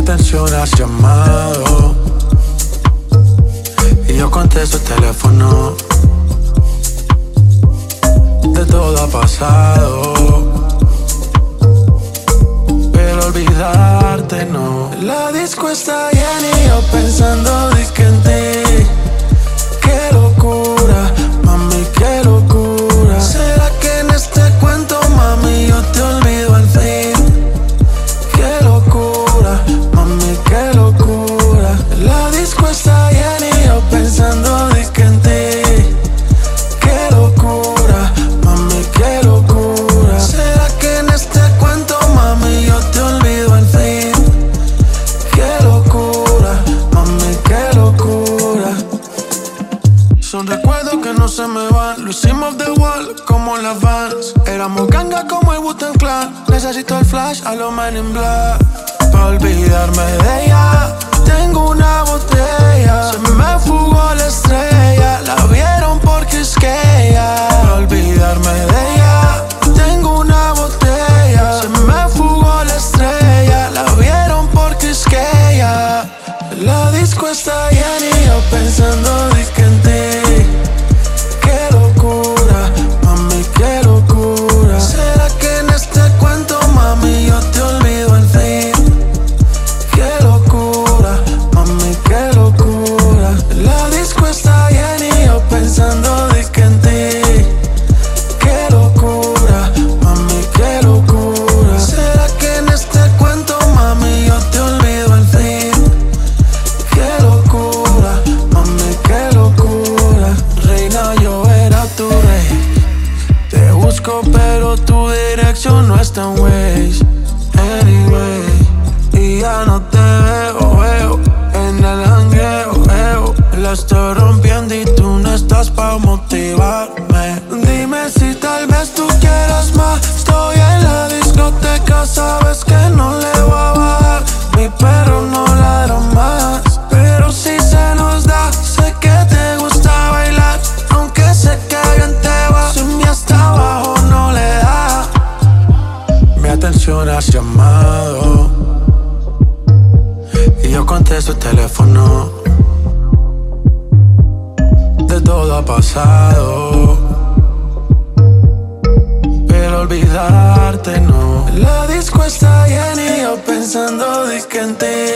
atención, has llamado y yo contesto el teléfono. De todo ha pasado, pero olvidarte no. La disco está llena y yo pensando disque en ti. Qué locura, mami, qué locura. ¿Será que en este cuento, mami, yo te olvido al fin? Qué locura, mami, qué locura. La disco está llena y yo pensando disque en ti. Qué locura, mami, qué locura. ¿Será que en este cuento, mami, yo te olvido al fin? Qué locura, mami, qué locura. Son recuerdos que no se me van. Lo hicimos de wall como las Vans. Éramos ganga como el Wu-Tang Clan. Necesito el flash a los Men in Black pa' olvidarme de ella. Tengo una botella, se me fugó la estrella. La vieron porque es que ella. Pa' olvidarme de ella. Tengo una botella, se me fugó la estrella. La vieron porque es que ella. La disco está llena y yo pensando disque en ti. Qué locura, mami, qué locura. ¿Será que en este cuento, mami, yo te olvido al fin? Qué locura, mami, qué locura. La disco está llena y yo pensando disque en ti. Qué locura, mami, qué locura. ¿Será que en este cuento, mami, yo te olvido al fin? Qué locura, mami, qué locura. Reina, yo era tu rey. Te busco pero tu dirección no está en Waze. Anyway, y ya no te veo en el jangueo. La estoy rompiendo y tú no estás pa' motivarme. Dime si tal vez tú quieras más. Estoy en la discoteca, sabes que no le voy a bajar. Mi perro no ladra más, pero si se nos da. Sé que te gusta bailar, aunque sé que bien te va. Si mi hasta abajo no le da. Mi atención has llamado y yo contesto el teléfono. De todo ha pasado, pero olvidarte no. La disco está llena y yo pensando disque en ti.